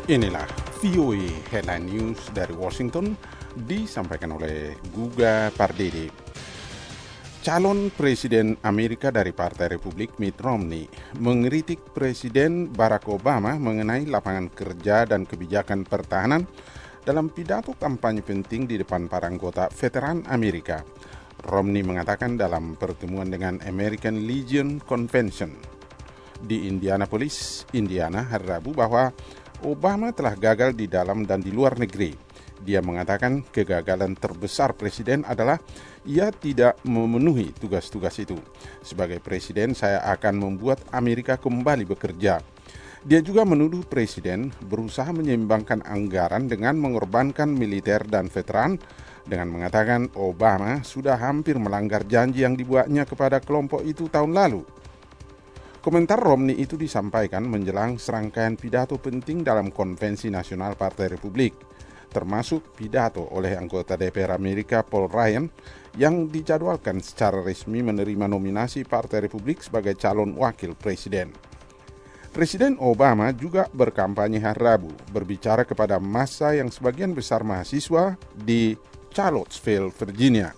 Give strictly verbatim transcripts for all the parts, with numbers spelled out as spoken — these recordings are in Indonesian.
Inilah V O A Headline News dari Washington, disampaikan oleh Guga Pardede. Calon Presiden Amerika dari Partai Republik Mitt Romney mengkritik Presiden Barack Obama mengenai lapangan kerja dan kebijakan pertahanan dalam pidato kampanye penting di depan para anggota veteran Amerika. Romney mengatakan dalam pertemuan dengan American Legion Convention di Indianapolis, Indiana, hari Rabu bahwa Obama telah gagal di dalam dan di luar negeri. Dia mengatakan kegagalan terbesar presiden adalah ia tidak memenuhi tugas-tugas itu. Sebagai presiden, saya akan membuat Amerika kembali bekerja. Dia juga menuduh presiden berusaha menyeimbangkan anggaran dengan mengorbankan militer dan veteran dengan mengatakan Obama sudah hampir melanggar janji yang dibuatnya kepada kelompok itu tahun lalu. Komentar Romney itu disampaikan menjelang serangkaian pidato penting dalam Konvensi Nasional Partai Republik, termasuk pidato oleh anggota D P R Amerika Paul Ryan yang dijadwalkan secara resmi menerima nominasi Partai Republik sebagai calon wakil presiden. Presiden Obama juga berkampanye hari Rabu, berbicara kepada massa yang sebagian besar mahasiswa di Charlottesville, Virginia.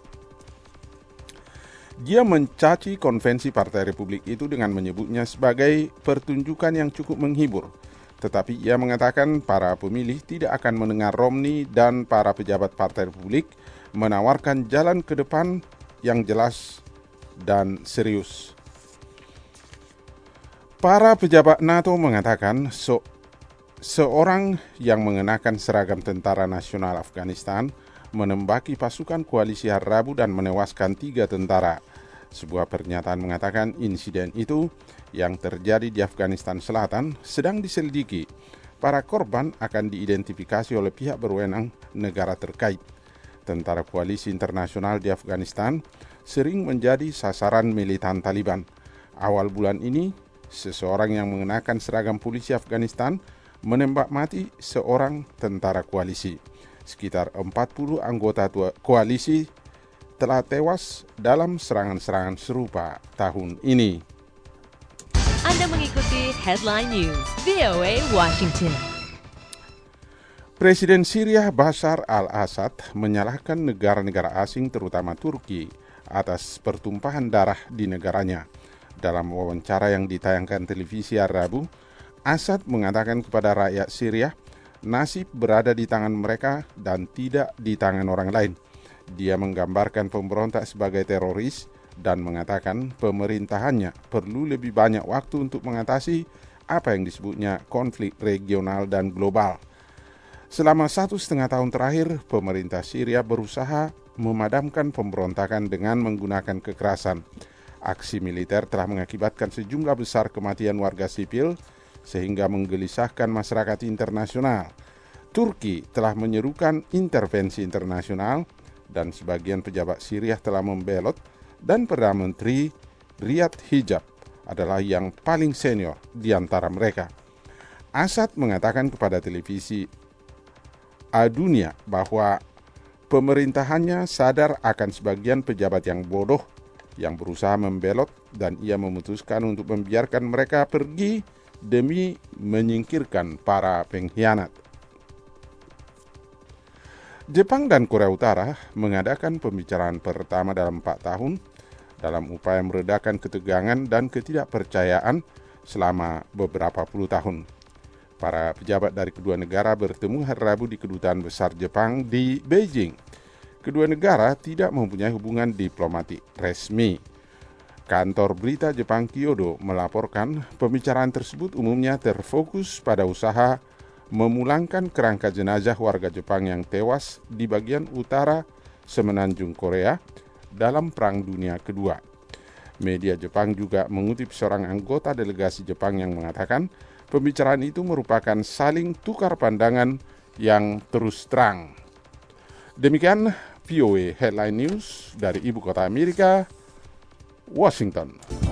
Dia mencaci konvensi Partai Republik itu dengan menyebutnya sebagai pertunjukan yang cukup menghibur. Tetapi ia mengatakan para pemilih tidak akan mendengar Romney dan para pejabat Partai Republik menawarkan jalan ke depan yang jelas dan serius. Para pejabat NATO mengatakan so, seorang yang mengenakan seragam Tentara Nasional Afghanistan menembaki pasukan koalisi hari Rabu dan menewaskan tiga tentara. Sebuah pernyataan mengatakan insiden itu yang terjadi di Afghanistan Selatan sedang diselidiki. Para korban akan diidentifikasi oleh pihak berwenang negara terkait. Tentara koalisi internasional di Afghanistan sering menjadi sasaran militan Taliban. Awal bulan ini, seseorang yang mengenakan seragam polisi Afghanistan menembak mati seorang tentara koalisi. Sekitar empat puluh anggota koalisi telah tewas dalam serangan-serangan serupa tahun ini. Anda mengikuti Headline News V O A Washington. Presiden Syria Bashar al-Assad menyalahkan negara-negara asing terutama Turki atas pertumpahan darah di negaranya. Dalam wawancara yang ditayangkan televisi hari Rabu, Assad mengatakan kepada rakyat Syria, nasib berada di tangan mereka dan tidak di tangan orang lain. Dia menggambarkan pemberontak sebagai teroris dan mengatakan pemerintahannya perlu lebih banyak waktu untuk mengatasi apa yang disebutnya konflik regional dan global. Selama satu setengah tahun terakhir, pemerintah Syria berusaha memadamkan pemberontakan dengan menggunakan kekerasan. Aksi militer telah mengakibatkan sejumlah besar kematian warga sipil sehingga menggelisahkan masyarakat internasional. Turki telah menyerukan intervensi internasional dan sebagian pejabat Syria telah membelot dan Perdana Menteri Riyad Hijab adalah yang paling senior di antara mereka. Assad mengatakan kepada televisi Adunia bahwa pemerintahannya sadar akan sebagian pejabat yang bodoh yang berusaha membelot dan ia memutuskan untuk membiarkan mereka pergi demi menyingkirkan para pengkhianat. Jepang dan Korea Utara mengadakan pembicaraan pertama dalam empat tahun dalam upaya meredakan ketegangan dan ketidakpercayaan selama beberapa puluh tahun. Para pejabat dari kedua negara bertemu hari Rabu di Kedutaan Besar Jepang di Beijing. Kedua negara tidak mempunyai hubungan diplomatik resmi. Kantor berita Jepang Kyodo melaporkan pembicaraan tersebut umumnya terfokus pada usaha memulangkan kerangka jenazah warga Jepang yang tewas di bagian utara semenanjung Korea dalam Perang Dunia Kedua. Media Jepang juga mengutip seorang anggota delegasi Jepang yang mengatakan pembicaraan itu merupakan saling tukar pandangan yang terus terang. Demikian V O A Headline News dari Ibu Kota Amerika, Washington.